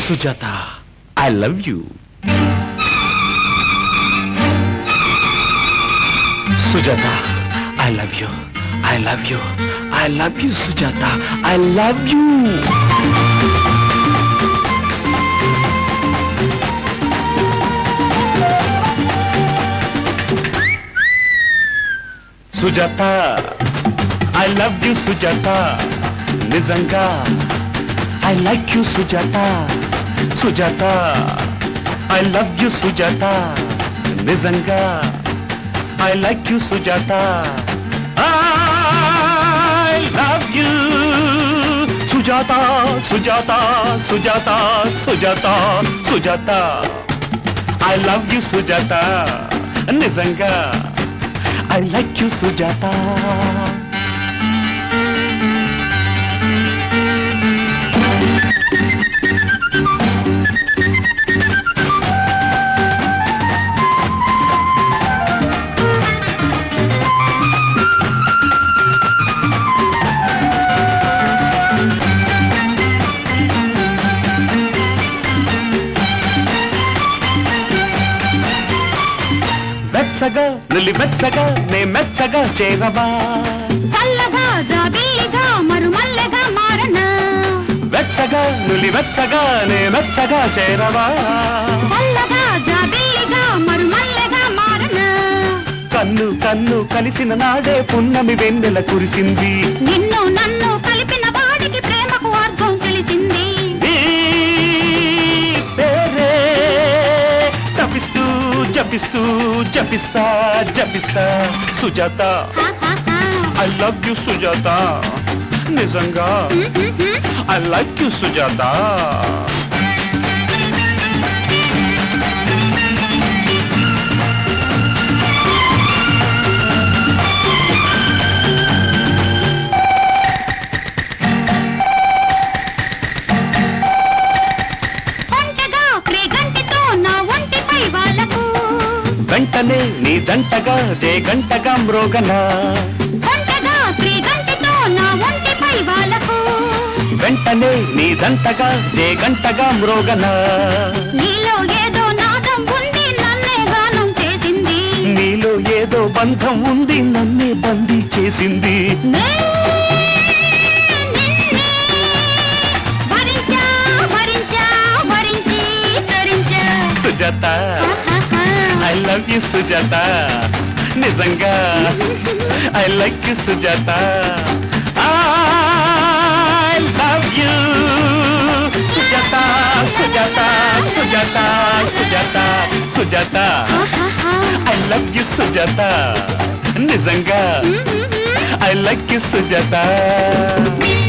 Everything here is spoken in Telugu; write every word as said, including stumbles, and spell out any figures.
Sujatha, I love you. Sujatha, I love you, I love you, I love you Sujatha, I love you. Sujatha, I love you Sujatha, నిజంగా I like you Sujatha. Sujatha, I love you Sujatha, నిజంగా I like you Sujatha. I love you Sujatha, Sujatha, Sujatha, Sujatha, Sujatha, I love you Sujatha, నిజంగా ఐ లైక్ యూ సుజాత. మెచ్చగా నులి మెచ్చగా నే మెచ్చగా చేరవా, చల్లగా జాబిల్లిగా మరుమల్లెగా మారనా. వెచ్చగా నులి వెచ్చగా నే మెచ్చగా చేరవా, చల్లగా జాబిల్లిగా మరుమల్లెగా మారనా. కన్ను కన్ను కలిసిన నాడే పున్నమి వెన్నెల కురిసింది, నిన్ను నన్ను కలిపిన వాడికి ప్రేమకు అర్థం తెలిసింది. పేరే జపిస్తూ జపిస్తూ జపిస్తా జపిస్తా Sujatha, I love you Sujatha, నిజంగా ఐ లైక్ యూ సుజాత. వెంటనే నీ దంటగా జే గంటగా మ్రోగనా, వెంటనే నీ దంటగా జే గంటగా మ్రోగనా. నీలో ఏదో నాదం ఉంది నన్నే గానం చేసింది, నీలో ఏదో బంధం ఉంది నన్నే బందీ చేసింది. Sujatha, I love you Sujatha, నిజంగా I like you Sujatha. I love you Sujatha, Sujatha, Sujatha, Sujatha, Sujatha, I love you Sujatha, నిజంగా ఐ లైక్ యూ సుజాత.